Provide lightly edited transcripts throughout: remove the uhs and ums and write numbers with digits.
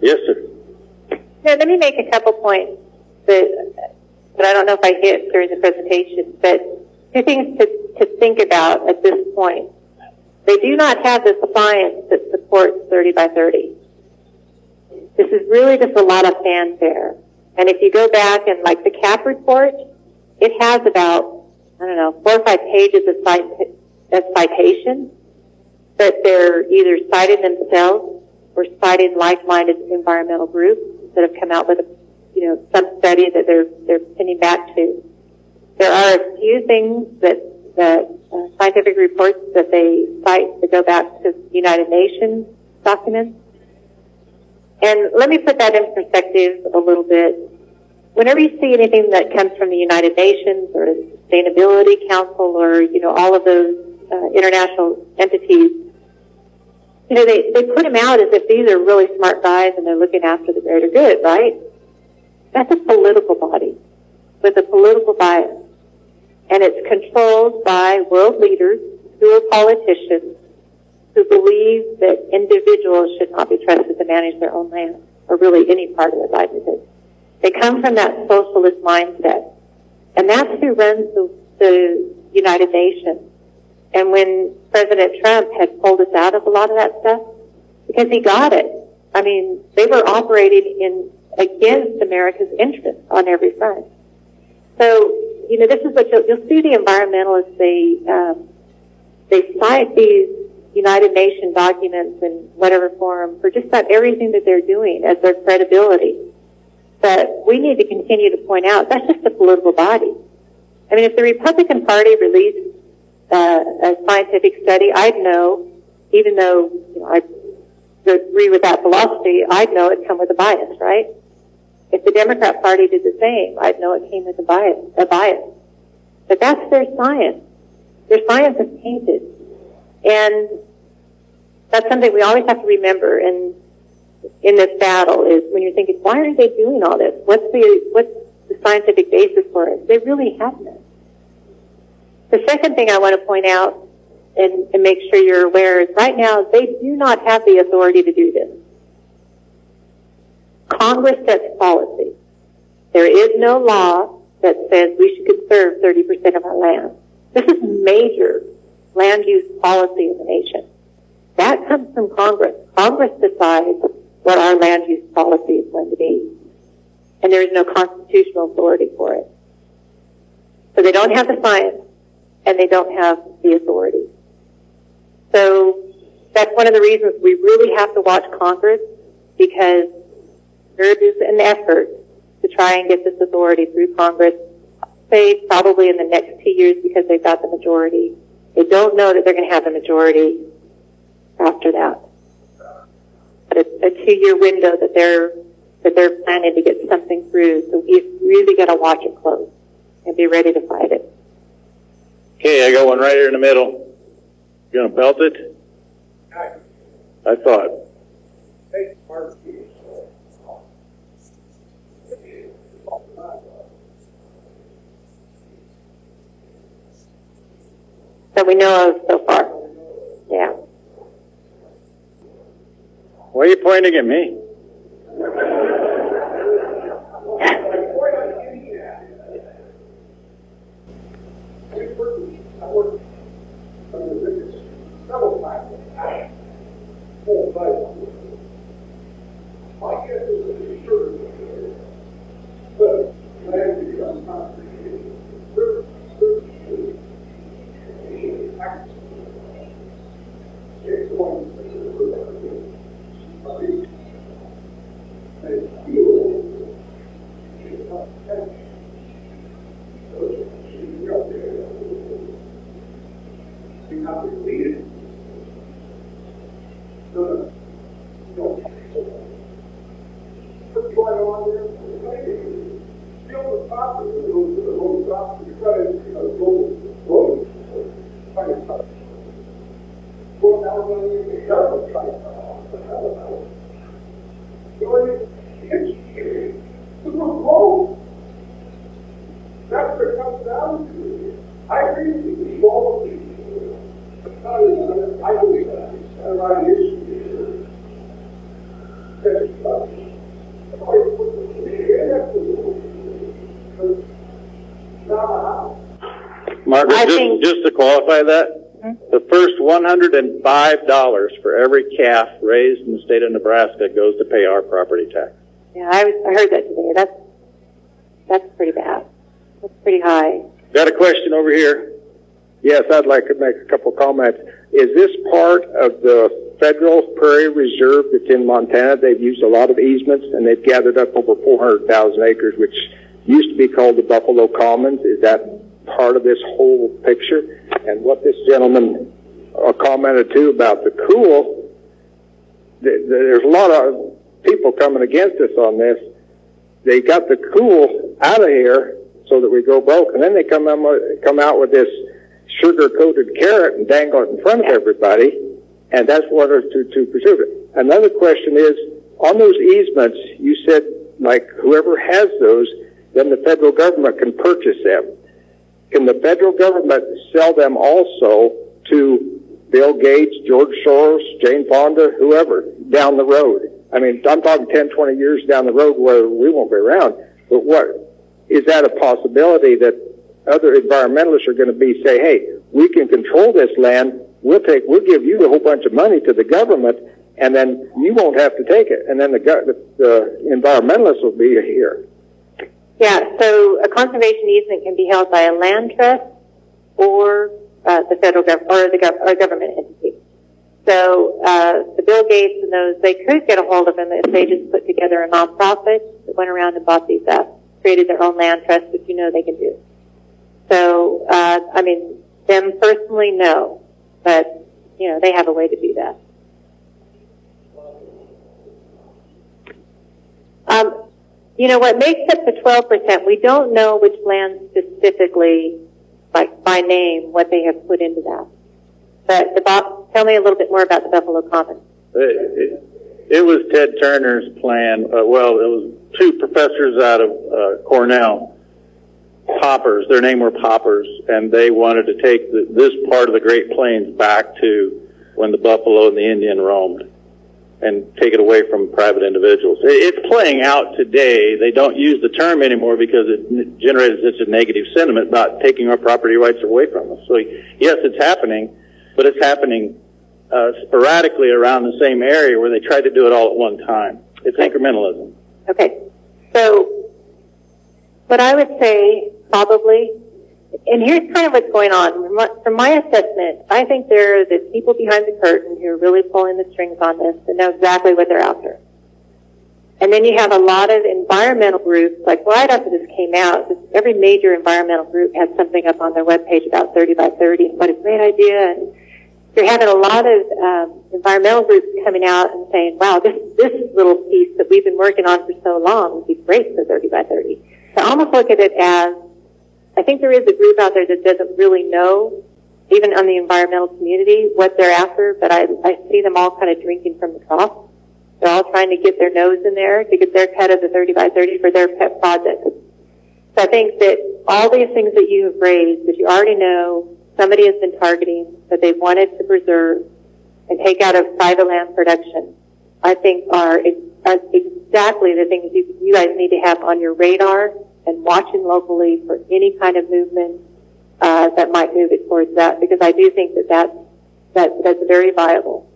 Yes, sir. Now, let me make a couple points that I don't know if I hit during the presentation, but two things to think about at this point. They do not have the science that supports 30 by 30. This is really just a lot of fanfare. And if you go back and like the CAP report, it has about, 4 or 5 pages of citations, but they're either citing themselves or citing like-minded environmental groups that have come out with some study that they're pinning back to. There are a few things that scientific reports that they cite that go back to United Nations documents. And let me put that in perspective a little bit. Whenever you see anything that comes from the United Nations or the Sustainability Council or, all of those international entities, they put them out as if these are really smart guys and they're looking after the greater good, right? That's a political body with a political bias. And it's controlled by world leaders who are politicians who believe that individuals should not be trusted to manage their own land or really any part of their livelihood. They come from that socialist mindset. And that's who runs the United Nations. And when President Trump had pulled us out of a lot of that stuff, because he got it. I mean, they were operating against America's interests on every front. So, this is what you'll see the environmentalists, they cite these United Nations documents in whatever form for just about everything that they're doing as their credibility. But we need to continue to point out that's just a political body. I mean, if the Republican Party released a scientific study, I'd know, even though I agree with that philosophy, I'd know it come with a bias, right? If the Democrat Party did the same, I'd know it came with a bias. But that's their science. Their science is tainted. And that's something we always have to remember in this battle is when you're thinking, why are they doing all this? What's the scientific basis for it? They really have none. The second thing I want to point out and make sure you're aware is right now they do not have the authority to do this. Congress sets policy. There is no law that says we should conserve 30% of our land. This is major land use policy in the nation. That comes from Congress. Congress decides what our land use policy is going to be. And there is no constitutional authority for it. So they don't have the science and they don't have the authority. So that's one of the reasons we really have to watch Congress, because there is an effort to try and get this authority through Congress, say probably in the next 2 years because they've got the majority. They don't know that they're going to have the majority after that. But it's a 2-year window that they're planning to get something through. So we've really got to watch it close and be ready to fight it. Okay, I got one right here in the middle. You gonna belt it? I thought. Hey, Mark. That we know of so far. Yeah. Why are you pointing at me? Margaret, just to qualify that, the first $105 for every calf raised in the state of Nebraska goes to pay our property tax. Yeah, I heard that today. That's pretty bad. That's pretty high. Got a question over here. Yes, I'd like to make a couple comments. Is this part of the federal prairie reserve that's in Montana? They've used a lot of easements, and they've gathered up over 400,000 acres, which used to be called the Buffalo Commons. Is that part of this whole picture? And what this gentleman commented too about the cool, there's a lot of people coming against us on this. They got the cool out of here so that we go broke, and then they come out with this sugar-coated carrot and dangle it in front of everybody, and that's what is to preserve it. Another question is, on those easements, you said, like, whoever has those, then the federal government can purchase them. Can the federal government sell them also to Bill Gates, George Soros, Jane Fonda, whoever, down the road? I mean, I'm talking 10, 20 years down the road where we won't be around, but is that a possibility that other environmentalists are going to say, hey, we can control this land, we'll give you a whole bunch of money to the government, and then you won't have to take it, and then the environmentalists will be here. Yeah, so a conservation easement can be held by a land trust or the federal government or a government entity. So the Bill Gates and those, they could get a hold of them if they just put together a nonprofit that went around and bought these up, created their own land trust, which they can do. So I mean, them personally, no, but they have a way to do that. What makes up the 12%, we don't know which land specifically, like by name, what they have put into that. But Bob, tell me a little bit more about the Buffalo Commons. It was Ted Turner's plan. It was two professors out of Cornell, Poppers. Their name were Poppers, and they wanted to take this part of the Great Plains back to when the buffalo and the Indian roamed, and take it away from private individuals. It's playing out today. They don't use the term anymore because it generated such a negative sentiment about taking our property rights away from us. So yes, it's happening, but it's happening sporadically around the same area where they tried to do it all at one time. It's incrementalism. Okay. So what I would say probably, and here's kind of what's going on. From my assessment, I think there are the people behind the curtain who are really pulling the strings on this and know exactly what they're after. And then you have a lot of environmental groups, like right after this came out, every major environmental group had something up on their webpage about 30 by 30 and what a great idea. And you're having a lot of environmental groups coming out and saying, wow, this little piece that we've been working on for so long would be great for 30 by 30. So I almost look at it as, I think there is a group out there that doesn't really know, even on the environmental community, what they're after, but I see them all kind of drinking from the trough. They're all trying to get their nose in there to get their cut of the 30 by 30 for their pet projects. So I think that all these things that you have raised, that you already know somebody has been targeting, that they wanted to preserve and take out of private land production, I think are exactly the things you guys need to have on your radar and watching locally for any kind of movement that might move it towards that, because I do think that's very viable.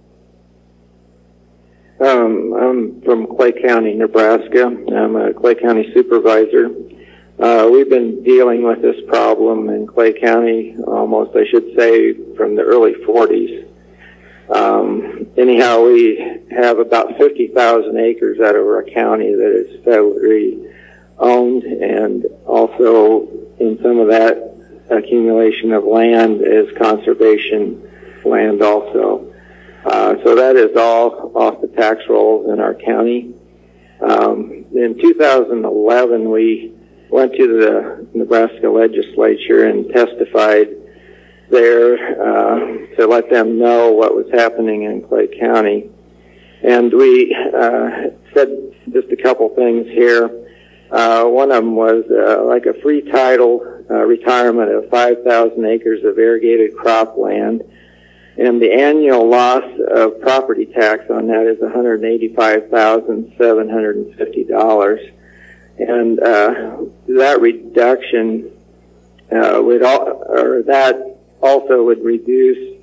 I'm from Clay County, Nebraska. I'm a Clay County supervisor. We've been dealing with this problem in Clay County almost, I should say, from the early 40s. Anyhow, we have about 50,000 acres out of our county that is federally owned, and also in some of that accumulation of land is conservation land also. So that is all off the tax rolls in our county. In 2011, we went to the Nebraska legislature and testified there to let them know what was happening in Clay County. And we said just a couple things here. One of them was like a free title retirement of 5,000 acres of irrigated cropland And the annual loss of property tax on that is $185,750. And that reduction that also would reduce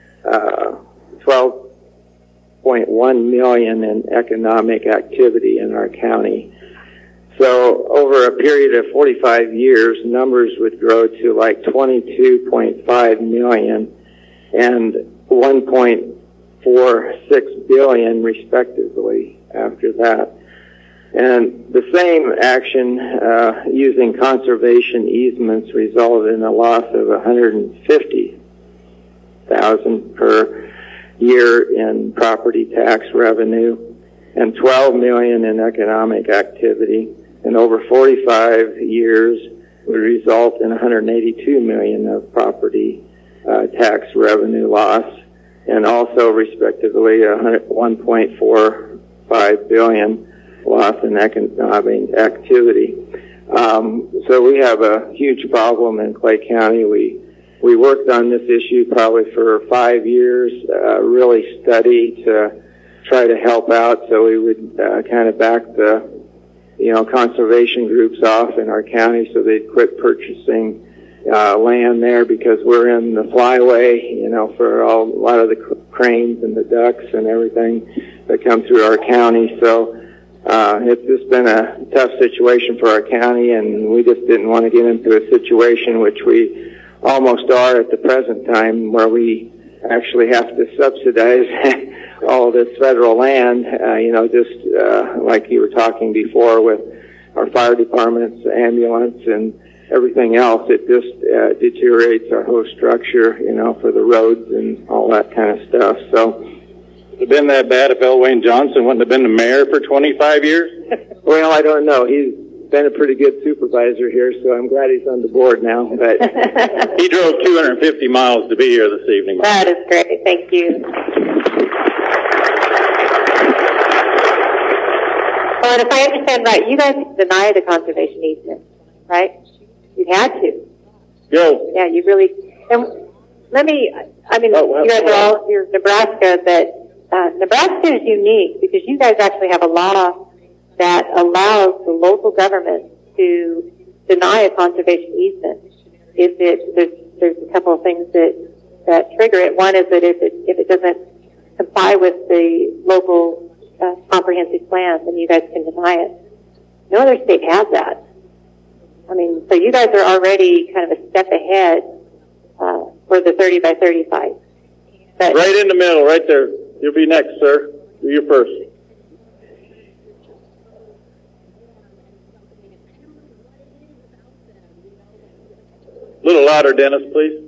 $12.1 million in economic activity in our county. So over a period of 45 years, numbers would grow to like 22.5 million and 1.46 billion respectively after that. And the same action using conservation easements resulted in a loss of $150,000 per year in property tax revenue and 12 million in economic activity. And over 45 years would result in 182 million of property tax revenue loss, and also respectively 1.45 billion loss in economic activity. So we have a huge problem in Clay County. We worked on this issue probably for 5 years, really studied to try to help out, so we would kind of back the conservation groups off in our county so they'd quit purchasing land there, because we're in the flyway, for a lot of the cranes and the ducks and everything that come through our county. So it's just been a tough situation for our county, and we just didn't want to get into a situation which we almost are at the present time, where we actually have to subsidize all this federal land, like you were talking before with our fire departments, ambulance, and everything else. It just deteriorates our whole structure, for the roads and all that kind of stuff. So, would it have been that bad if L. Wayne Johnson wouldn't have been the mayor for 25 years? Well, I don't know. He's been a pretty good supervisor here, so I'm glad he's on the board now. But he drove 250 miles to be here this evening. That is great. Thank you. Well, and if I understand right, you guys denied the conservation easement, right? You had to. Yo. Yeah, you really. And you guys are all, you're Nebraska, but Nebraska is unique because you guys actually have a law that allows the local government to deny a conservation easement if there's a couple of things that trigger it. One is that if it doesn't comply with the local comprehensive plan, then you guys can deny it. No other state has that. So you guys are already kind of a step ahead for the 30 by 35. But right in the middle, right there. You'll be next, sir. You're first. A little louder, Dennis, please.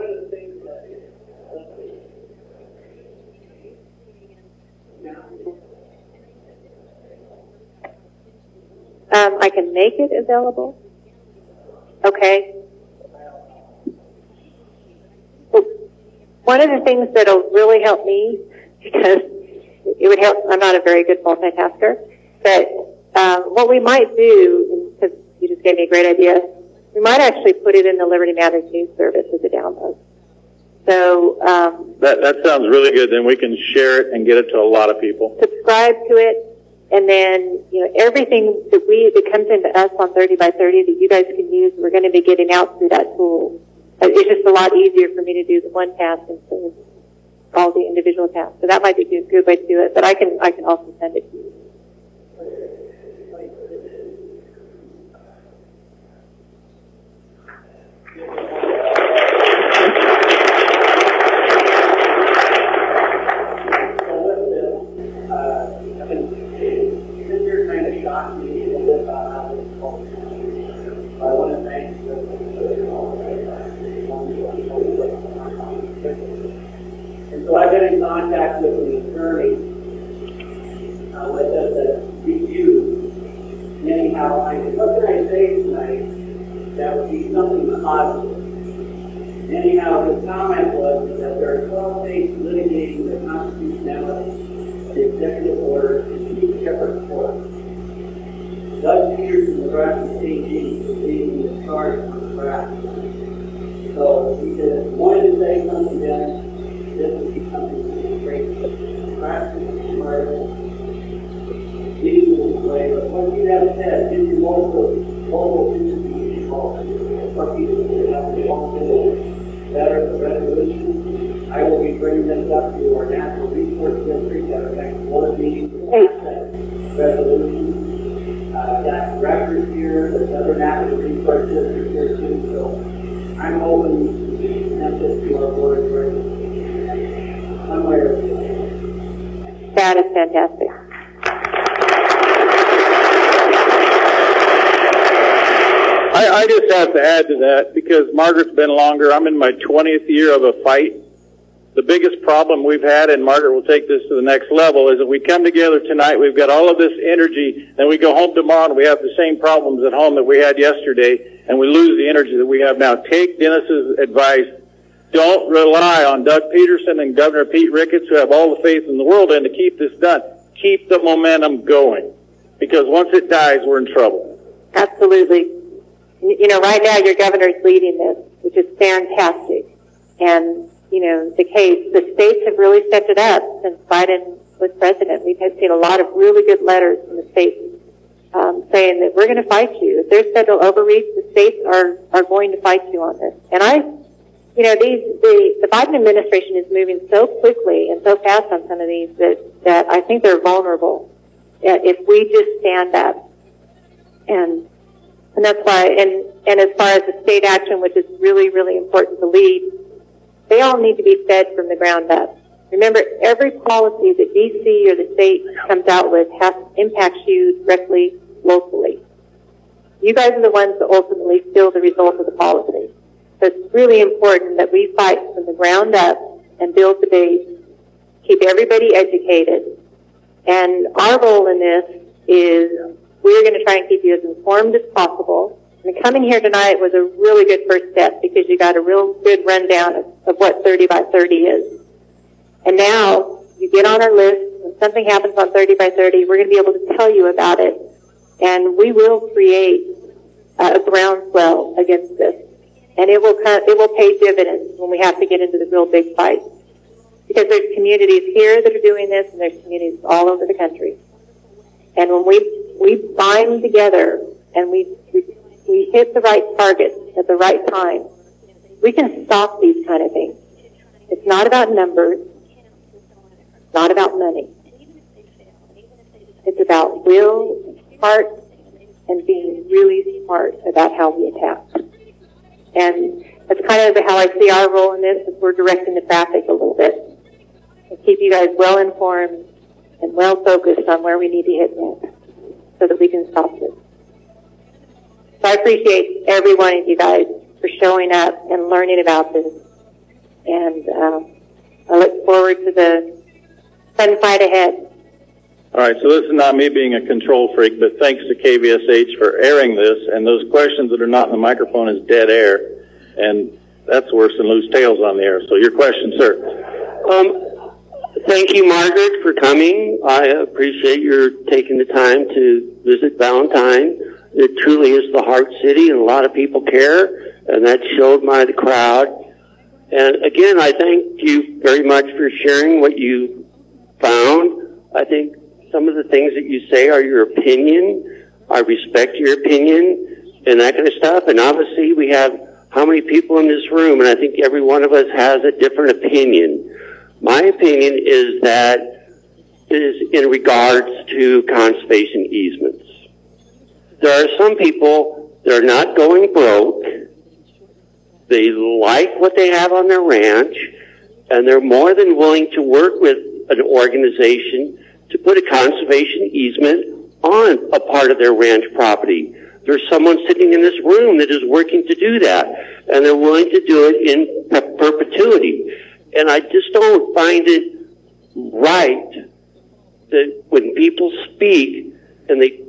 I can make it available. Okay. Well, one of the things that'll really help me, because it would help, I'm not a very good multitasker, but what we might do, because you just gave me a great idea, we might actually put it in the Liberty Matters news service as a download. So that sounds really good. Then we can share it and get it to a lot of people. Subscribe to it, and then everything that comes into us on 30 by 30 that you guys can use, we're going to be getting out through that tool. It's just a lot easier for me to do the one task instead of all the individual tasks. So that might be a good way to do it. But I can also send it to you. I want to thank you. And so I've been in contact with an attorney that does a review. And anyhow, what can I say tonight that would be something positive? And anyhow, his comment was that there are 12 states litigating the constitutionality of the executive order in 2 separate courts. Doug Peters from Nebraska State is leading the charge on Nebraska. So he said, wanted to say something then, this have said, did you local community involved? Some people have involved in the letter of resolution. I will be bringing this up to our natural resource district at our next board meeting to pass that resolution. Got records here, there's other natural resource districts here too, so I'm hoping to present this to our board of directors one way or the other. That is fantastic. I just have to add to that because Margaret's been longer. I'm in my 20th year of a fight. The biggest problem we've had, and Margaret will take this to the next level, is that we come together tonight, we've got all of this energy, and we go home tomorrow and we have the same problems at home that we had yesterday, and we lose the energy that we have now. Take Dennis's advice. Don't rely on Doug Peterson and Governor Pete Ricketts, who have all the faith in the world in to keep this done. Keep the momentum going, because once it dies, we're in trouble. Absolutely. You know, right now your governor's leading this, which is fantastic. And, you know, the states have really stepped it up since Biden was president. We've seen a lot of really good letters from the states saying that we're going to fight you. If there's federal overreach, the states are going to fight you on this. And you know, the Biden administration is moving so quickly and so fast on some of these that I think they're vulnerable if we just stand up. And that's why, and as far as the state action, which is really, really important to lead, they all need to be fed from the ground up. Remember, every policy that D.C. or the state comes out with impacts you directly, locally. You guys are the ones that ultimately feel the result of the policy. So it's really important that we fight from the ground up and build the base, keep everybody educated. And our role in this is we're going to try and keep you as informed as possible. And coming here tonight was a really good first step because you got a real good rundown of what 30 by 30 is. And now you get on our list. When something happens on 30 by 30, we're going to be able to tell you about it. And we will create a groundswell against this. And it will pay dividends when we have to get into the real big fight. Because there's communities here that are doing this, and there's communities all over the country. And when we bind together and we hit the right targets at the right time, we can stop these kind of things. It's not about numbers. It's not about money. It's about will, heart, and being really smart about how we attack. And that's kind of how I see our role in this, is we're directing the traffic a little bit. And keep you guys well informed and well focused on where we need to hit next so that we can stop this. So I appreciate every one of you guys for showing up and learning about this. And I look forward to the fun fight ahead. All right, so this is not me being a control freak, but thanks to KVSH for airing this, and those questions that are not in the microphone is dead air, and that's worse than loose tails on the air. So your question, sir. Thank you, Margaret, for coming. I appreciate your taking the time to visit Valentine. It truly is the heart city, and a lot of people care, and that showed by the crowd. And again, I thank you very much for sharing what you found. I think some of the things that you say are your opinion. I respect your opinion and that kind of stuff. And obviously we have how many people in this room, and I think every one of us has a different opinion. My opinion is that it is in regards to conservation easements. There are some people that are not going broke. They like what they have on their ranch, and they're more than willing to work with an organization to put a conservation easement on a part of their ranch property. There's someone sitting in this room that is working to do that, and they're willing to do it in perpetuity. And I just don't find it right that when people speak and they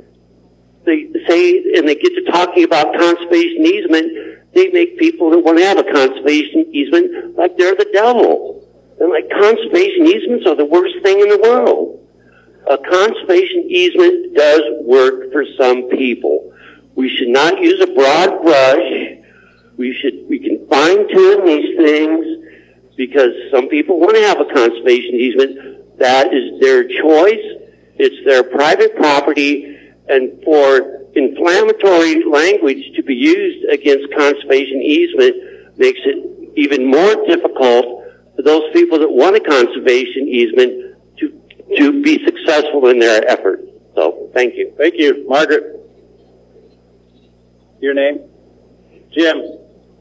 say, and they get to talking about conservation easement, they make people that want to have a conservation easement like they're the devil. And like conservation easements are the worst thing in the world. A conservation easement does work for some people. We should not use a broad brush. We can fine tune these things because some people want to have a conservation easement. That is their choice. It's their private property, And for inflammatory language to be used against conservation easement makes it even more difficult for those people that want a conservation easement to be successful in their effort. So, thank you. Thank you. Margaret? Your name? Jim?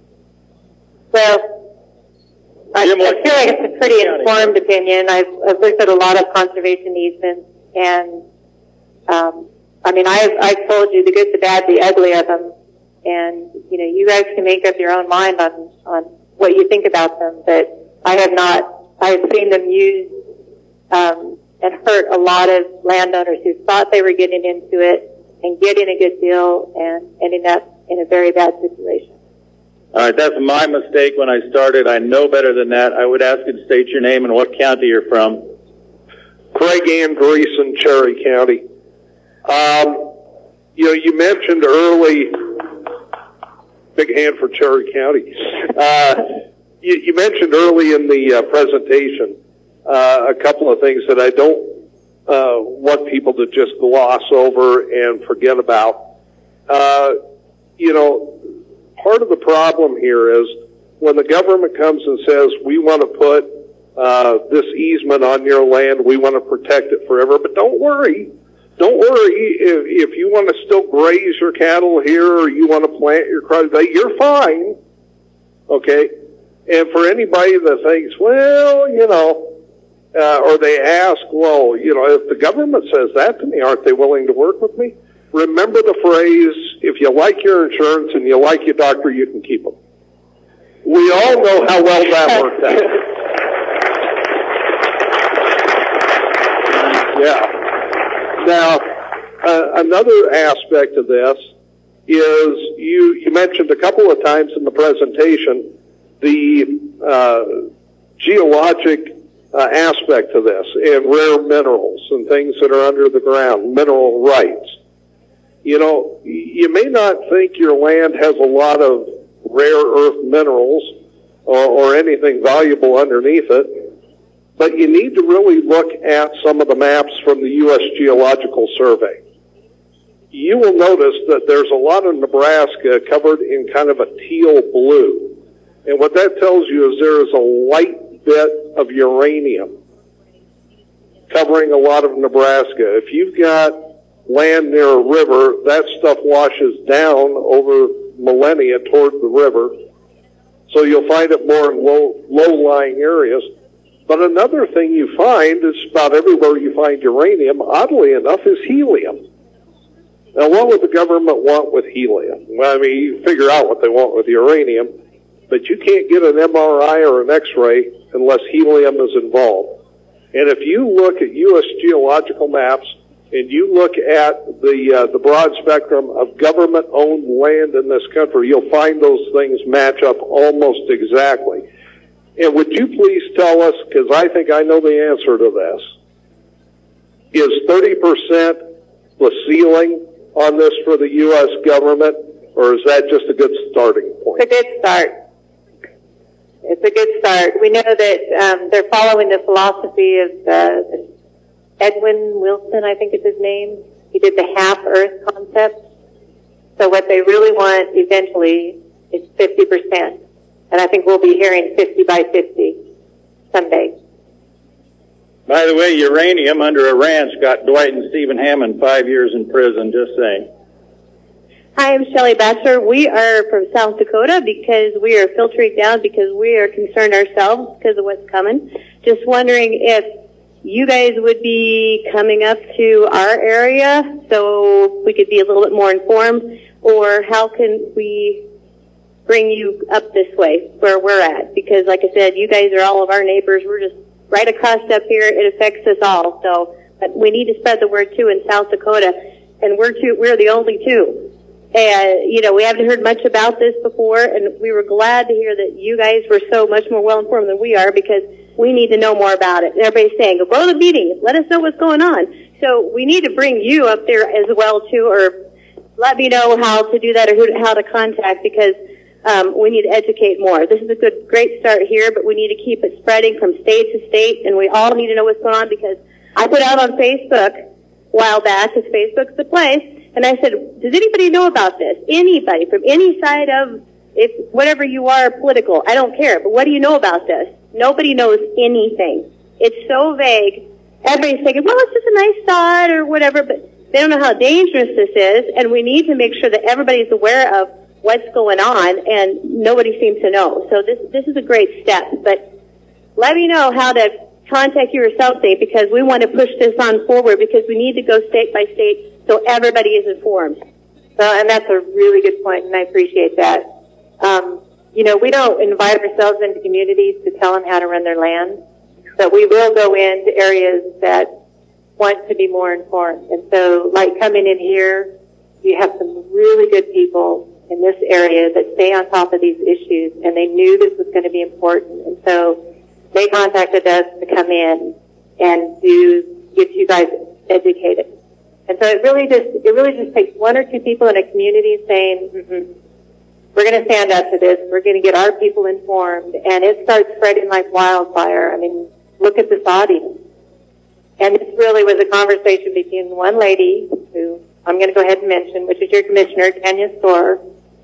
Well, I feel like it's a pretty informed opinion. I've looked at a lot of conservation easements, and I mean, I've told you the good, the bad, the ugly of them, and you guys can make up your own mind on what you think about them. But I have not. I've seen them used and hurt a lot of landowners who thought they were getting into it and getting a good deal and ending up in a very bad situation. All right, that's my mistake when I started. I know better than that. I would ask you to state your name and what county you're from. Craig Andreessen, Cherry County. You mentioned early, big hand for Cherry County. You mentioned early in the presentation a couple of things that I don't want people to just gloss over and forget about. Part of the problem here is when the government comes and says, we want to put this easement on your land, we want to protect it forever, but don't worry if you want to still graze your cattle here or you want to plant your crops, you're fine, okay? And for anybody that thinks, or they ask, if the government says that to me, aren't they willing to work with me? Remember the phrase, if you like your insurance and you like your doctor, you can keep them. We all know how well that worked out. Yeah. Now, another aspect of this is you mentioned a couple of times in the presentation the geologic aspect of this and rare minerals and things that are under the ground, mineral rights. You may not think your land has a lot of rare earth minerals or anything valuable underneath it, but you need to really look at some of the maps from the U.S. Geological Survey. You will notice that there's a lot of Nebraska covered in kind of a teal blue. And what that tells you is there is a light bit of uranium covering a lot of Nebraska. If you've got land near a river, that stuff washes down over millennia toward the river. So you'll find it more in low-lying areas. But another thing you find is about everywhere you find uranium, oddly enough, is helium. Now, what would the government want with helium? Well, I mean, you figure out what they want with uranium, but you can't get an MRI or an X-ray unless helium is involved. And if you look at U.S. geological maps and you look at the broad spectrum of government-owned land in this country, you'll find those things match up almost exactly. And would you please tell us, because I think I know the answer to this, is 30% the ceiling on this for the U.S. government, or is that just a good starting point? It's a good start. It's a good start. We know that they're following the philosophy of Edwin Wilson, I think is his name. He did the half-Earth concept. So what they really want eventually is 50%. And I think we'll be hearing 50 by 50 someday. By the way, uranium under a ranch got Dwight and Stephen Hammond 5 years in prison, just saying. Hi, I'm Shelley Batchelor. We are from South Dakota because we are filtering down because we are concerned ourselves because of what's coming. Just wondering if you guys would be coming up to our area so we could be a little bit more informed, or how can we bring you up this way where we're at? Because like I said, you guys are all of our neighbors. We're just right across up here. It affects us all. So, but we need to spread the word too in South Dakota, and we're the only two. And, we haven't heard much about this before, and we were glad to hear that you guys were so much more well-informed than we are, because we need to know more about it. And everybody's saying, go to the meeting, let us know what's going on. So we need to bring you up there as well, too, or let me know how to do that or how to contact, because we need to educate more. This is a great start here, but we need to keep it spreading from state to state, and we all need to know what's going on, because I put out on Facebook while back, because Facebook's the place, and I said, does anybody know about this? Anybody from any side of, if whatever you are political, I don't care, but what do you know about this? Nobody knows anything. It's so vague. Everybody's thinking, well, it's just a nice thought or whatever, but they don't know how dangerous this is, and we need to make sure that everybody's aware of what's going on, and nobody seems to know. So this is a great step, but let me know how to contact you or something, because we want to push this on forward, because we need to go state by state so everybody is informed. Well, and that's a really good point, and I appreciate that. We don't invite ourselves into communities to tell them how to run their land, but we will go into areas that want to be more informed. And so, like coming in here, you have some really good people in this area that stay on top of these issues, and they knew this was going to be important. And so they contacted us to come in and get you guys educated. And so it really just takes one or two people in a community saying, we're going to stand up to this. We're going to get our people informed. And it starts spreading like wildfire. I mean, look at this audience. And this really was a conversation between one lady, who I'm going to go ahead and mention, which is your commissioner, Tanya Storer.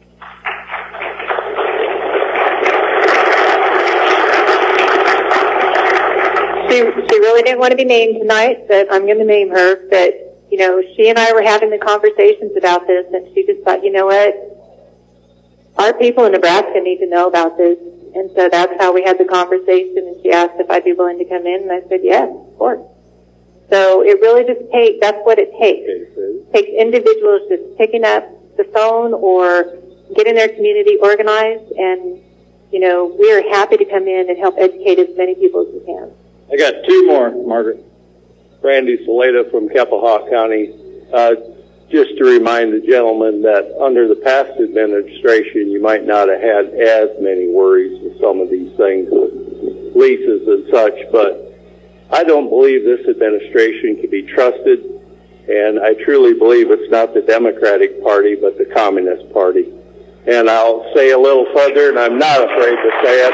She really didn't want to be named tonight, but I'm going to name her. But, she and I were having the conversations about this, and she just thought, you know what? Our people in Nebraska need to know about this. And so that's how we had the conversation, and she asked if I'd be willing to come in, and I said, yes, of course. So it really just that's what it takes. It takes individuals just picking up the phone or getting their community organized, and, we are happy to come in and help educate as many people as we can. I got two more, Margaret. Randy Saleta from Kappaha County. Just to remind the gentleman that under the past administration, you might not have had as many worries with some of these things, with leases and such, but I don't believe this administration can be trusted, and I truly believe it's not the Democratic Party, but the Communist Party. And I'll say a little further, and I'm not afraid to say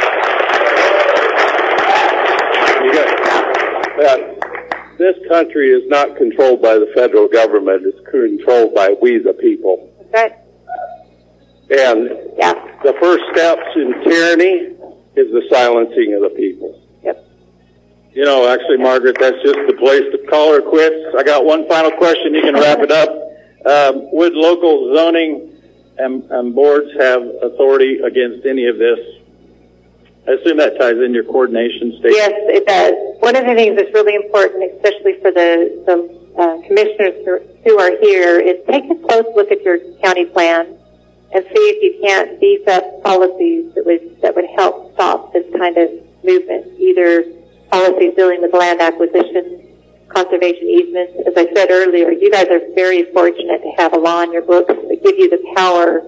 it. This country is not controlled by the federal government. It's controlled by we the people. Okay. And the first steps in tyranny is the silencing of the people. Yep. Actually, Margaret, that's just the place to call her quits. I got one final question. You can wrap it up. Would local zoning and boards have authority against any of this? I assume that ties in your coordination statement. Yes, it does. One of the things that's really important, especially for the commissioners who are here, is take a close look at your county plan and see if you can't beef up policies that would help stop this kind of movement. Either policies dealing with land acquisition, conservation easements. As I said earlier, you guys are very fortunate to have a law in your books that give you the power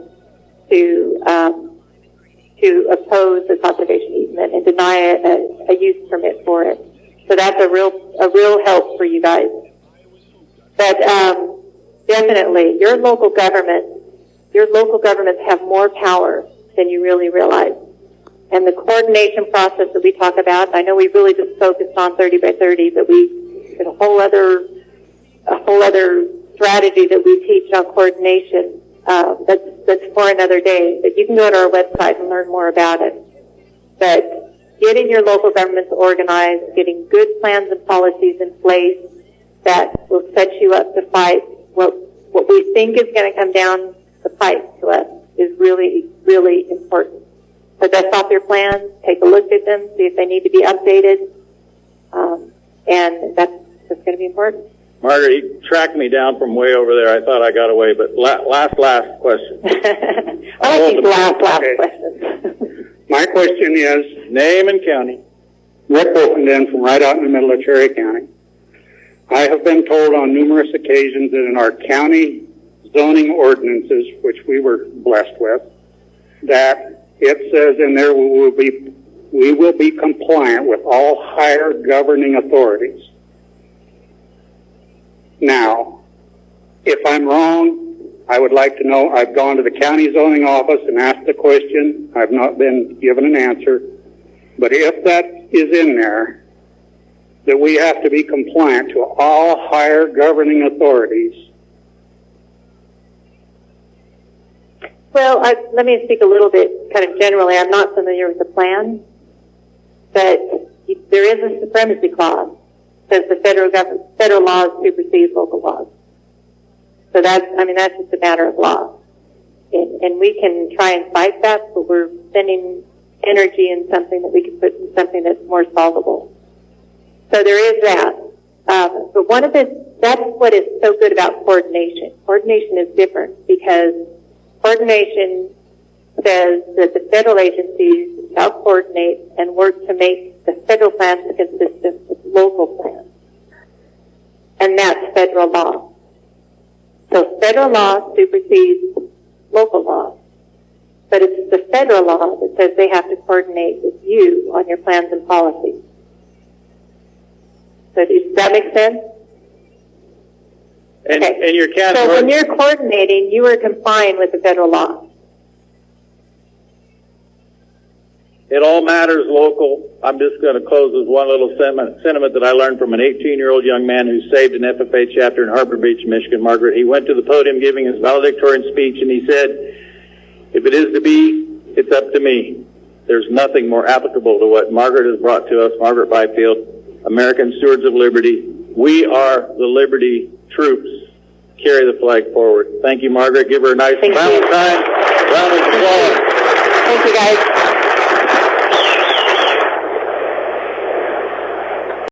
to oppose the conservation easement and deny a use permit for it. So that's a real help for you guys. But definitely, your local governments have more power than you really realize. And the coordination process that we talk about, I know we really just focused on 30 by 30, but there's a whole other strategy that we teach on coordination. That's for another day. But you can go to our website and learn more about it. But getting your local governments organized, getting good plans and policies in place that will set you up to fight what we think is going to come down the pipe to us is really, really important. So dust off your plans, take a look at them, see if they need to be updated, and that's going to be important. Margaret, you tracked me down from way over there. I thought I got away, but last question. I like these last questions. My question is... Name and county. Rick Wolfenden from right out in the middle of Cherry County. I have been told on numerous occasions that in our county zoning ordinances, which we were blessed with, that it says in there we will be compliant with all higher governing authorities. Now, if I'm wrong, I would like to know. I've gone to the county zoning office and asked the question. I've not been given an answer. But if that is in there, that we have to be compliant to all higher governing authorities? Well, let me speak a little bit kind of generally. I'm not familiar with the plan, but there is a supremacy clause that says the federal laws supersede local laws. So that's just a matter of law. And we can try and fight that, but we're spending energy in something that we can put in something that's more solvable. So there is that. But that's what is so good about coordination. Coordination is different because coordination says that the federal agencies shall coordinate and work to make the federal plans consistent with local plans. And that's federal law. So federal law supersedes local law. But it's the federal law that says they have to coordinate with you on your plans and policies. So does that make sense? And, okay. And your category. So when you're coordinating, you are complying with the federal law. It all matters local. I'm just going to close with one little sentiment that I learned from an 18-year-old young man who saved an FFA chapter in Harbor Beach, Michigan, Margaret. He went to the podium giving his valedictorian speech, and he said, "If it is to be, it's up to me." There's nothing more applicable to what Margaret has brought to us, Margaret Byfield, American Stewards of Liberty. We are the Liberty troops. Carry the flag forward. Thank you, Margaret. Give her a nice Valentine round of applause. Thank you, guys.